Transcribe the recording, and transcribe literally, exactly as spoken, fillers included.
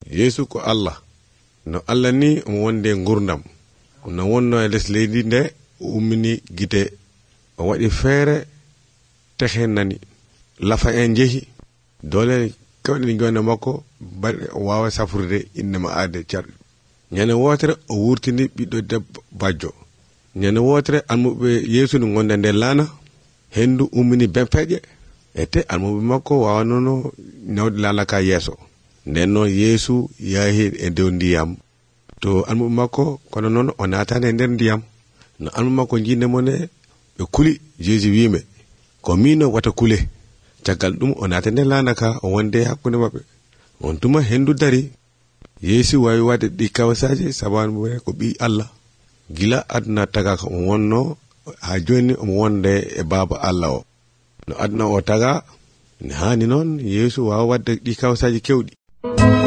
yeesu ko Allah no Allah ni omo wonde gurdam no wonno e les leydi nde ummini gite o waɗi feere tehe nani lafa en jehi dole kewɗe ɗi jonde makko baɗe o wawa safrude innema aade carɗi ñande wotere o wurtini ɓiɗɗo debbo bajjo ñande wotere almuɓe yeesu no gonde nde laana hendu ummini bempeƴe e te almuɓe makko wawanono nawde laana ka yeeso nden noon yeesu yaahi e dow ndiyam to almuɓe makko kono noon o naatani e nder ndiyam no almuɓe makko jinde mone ɓe kuli jeesu wiime ko mino wata kule caggal ɗum o naata nder laana ka o wonde hakkunde maɓɓe on tuma hendu dari yeesu wawi wadde ɗi kawasaji sabanu ko ɓi Allah gila aduna taga ko o wonno ha joni omo wonde e baba Allah o no aduna o taga ne hani noon yeesu wawa wadde ɗi kawasaji kewɗi